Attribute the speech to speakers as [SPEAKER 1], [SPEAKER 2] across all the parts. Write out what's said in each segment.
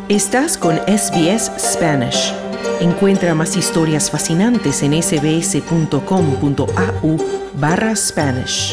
[SPEAKER 1] Estás con SBS Spanish. Encuentra más historias fascinantes en sbs.com.au/Spanish.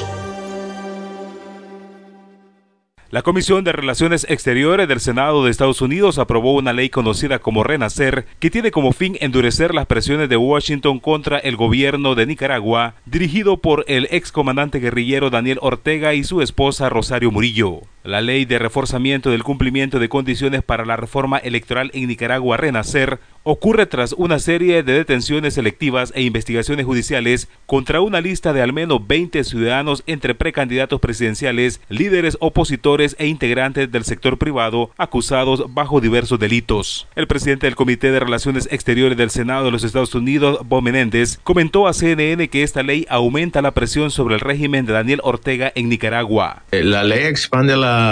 [SPEAKER 2] La Comisión de Relaciones Exteriores del Senado de Estados Unidos aprobó una ley conocida como Renacer, que tiene como fin endurecer las presiones de Washington contra el gobierno de Nicaragua, dirigido por el excomandante guerrillero Daniel Ortega y su esposa Rosario Murillo. La ley de reforzamiento del cumplimiento de condiciones para la reforma electoral en Nicaragua, Renacer, ocurre tras una serie de detenciones selectivas e investigaciones judiciales contra una lista de al menos 20 ciudadanos entre precandidatos presidenciales, líderes opositores e integrantes del sector privado acusados bajo diversos delitos. El presidente del Comité de Relaciones Exteriores del Senado de los Estados Unidos, Bob Menéndez, comentó a CNN que esta ley aumenta la presión sobre el régimen de Daniel Ortega en Nicaragua.
[SPEAKER 3] La ley expande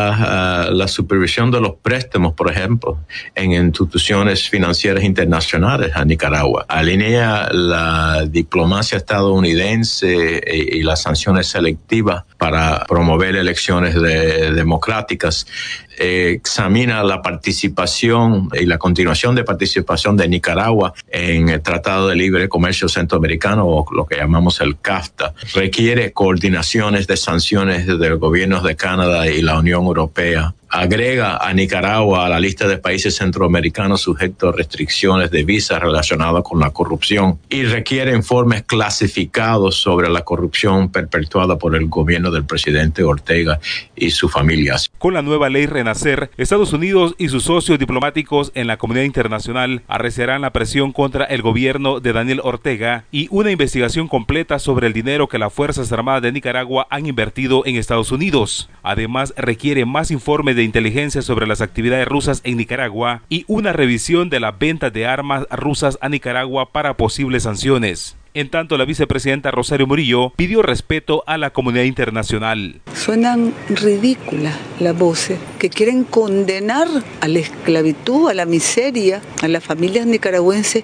[SPEAKER 3] la supervisión de los préstamos, por ejemplo, en instituciones financieras internacionales a Nicaragua. Alinea la diplomacia estadounidense y las sanciones selectivas para promover elecciones democráticas. Examina la participación y la continuación de participación de Nicaragua en el Tratado de Libre Comercio Centroamericano, o lo que llamamos el CAFTA. Requiere coordinaciones de sanciones del gobierno de Canadá y la Unión Europea. Agrega a Nicaragua a la lista de países centroamericanos sujetos a restricciones de visa relacionadas con la corrupción y requiere informes clasificados sobre la corrupción perpetuada por el gobierno del presidente Ortega y su familia.
[SPEAKER 2] Con la nueva ley Renacer, Estados Unidos y sus socios diplomáticos en la comunidad internacional arreciarán la presión contra el gobierno de Daniel Ortega y una investigación completa sobre el dinero que las Fuerzas Armadas de Nicaragua han invertido en Estados Unidos. Además, requiere más informes de inteligencia sobre las actividades rusas en Nicaragua y una revisión de las ventas de armas rusas a Nicaragua para posibles sanciones. En tanto, la vicepresidenta Rosario Murillo pidió respeto a la comunidad internacional.
[SPEAKER 4] Suenan ridículas las voces que quieren condenar a la esclavitud, a la miseria, a las familias nicaragüenses,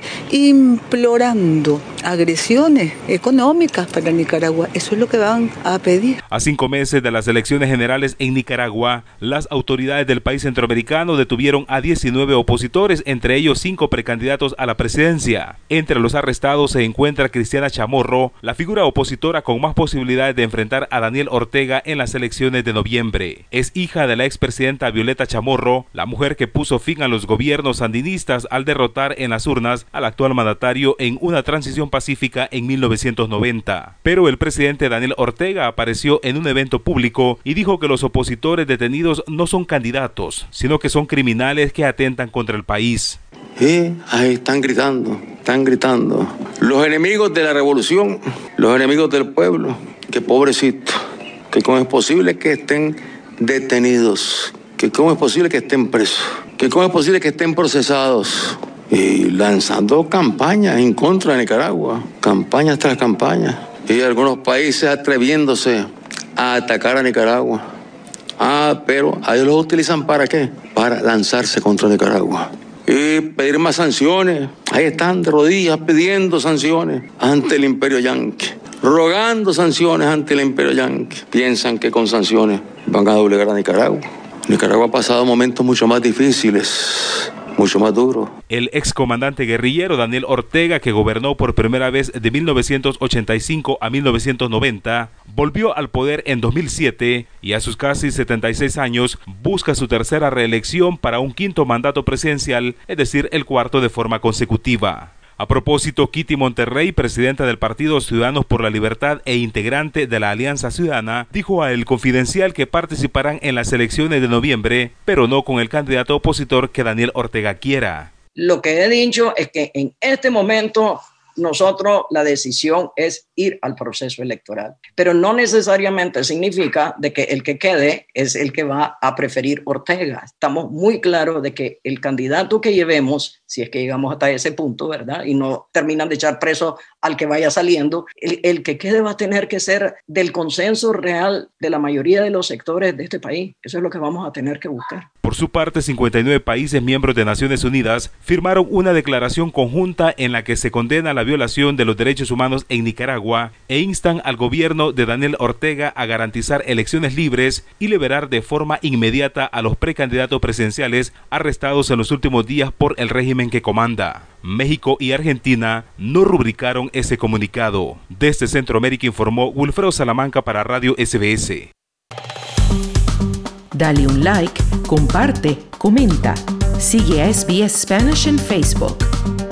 [SPEAKER 4] implorando agresiones económicas para Nicaragua. Eso es lo que van a pedir.
[SPEAKER 2] A 5 meses de las elecciones generales en Nicaragua, las autoridades del país centroamericano detuvieron a 19 opositores, entre ellos 5 precandidatos a la presidencia. Entre los arrestados se encuentra Cristiana Chamorro, la figura opositora con más posibilidades de enfrentar a Daniel Ortega en las elecciones de noviembre. Es hija de la expresidenta Violeta Chamorro, la mujer que puso fin a los gobiernos sandinistas al derrotar en las urnas al actual mandatario en una transición pacífica en 1990. Pero el presidente Daniel Ortega apareció en un evento público y dijo que los opositores detenidos no son candidatos, sino que son criminales que atentan contra el país.
[SPEAKER 5] Ahí están gritando. Los enemigos de la revolución, los enemigos del pueblo, que pobrecito, que cómo es posible que estén detenidos, que cómo es posible que estén presos, que cómo es posible que estén procesados y lanzando campañas en contra de Nicaragua, campañas tras campañas, y algunos países atreviéndose a atacar a Nicaragua. Pero a ellos los utilizan ¿para qué? Para lanzarse contra Nicaragua. Y pedir más sanciones. Ahí están de rodillas pidiendo sanciones ante el imperio yanqui, rogando sanciones ante el imperio yanqui. Piensan que con sanciones van a doblegar a Nicaragua. Nicaragua ha pasado momentos mucho más difíciles, mucho más duros.
[SPEAKER 2] El excomandante guerrillero Daniel Ortega, que gobernó por primera vez de 1985 a 1990, volvió al poder en 2007 y a sus casi 76 años busca su tercera reelección para un 5º mandato presidencial, es decir, el 4º de forma consecutiva. A propósito, Kitty Monterrey, presidenta del Partido Ciudadanos por la Libertad e integrante de la Alianza Ciudadana, dijo a El Confidencial que participarán en las elecciones de noviembre, pero no con el candidato opositor que Daniel Ortega quiera.
[SPEAKER 6] Lo que he dicho es que en este momento nosotros la decisión es ir al proceso electoral, pero no necesariamente significa de que el que quede es el que va a preferir Ortega. Estamos muy claros de que el candidato que llevemos, si es que llegamos hasta ese punto, ¿verdad? Y no terminan de echar preso al que vaya saliendo, el que quede va a tener que ser del consenso real de la mayoría de los sectores de este país. Eso es lo que vamos a tener que buscar.
[SPEAKER 2] Por su parte, 59 países miembros de Naciones Unidas firmaron una declaración conjunta en la que se condena la violación de los derechos humanos en Nicaragua e instan al gobierno de Daniel Ortega a garantizar elecciones libres y liberar de forma inmediata a los precandidatos presidenciales arrestados en los últimos días por el régimen que comanda. México y Argentina no rubricaron ese comunicado. Desde Centroamérica informó Wilfredo Salamanca para Radio SBS.
[SPEAKER 1] Dale un like, comparte, comenta. Sigue a SBS Spanish en Facebook.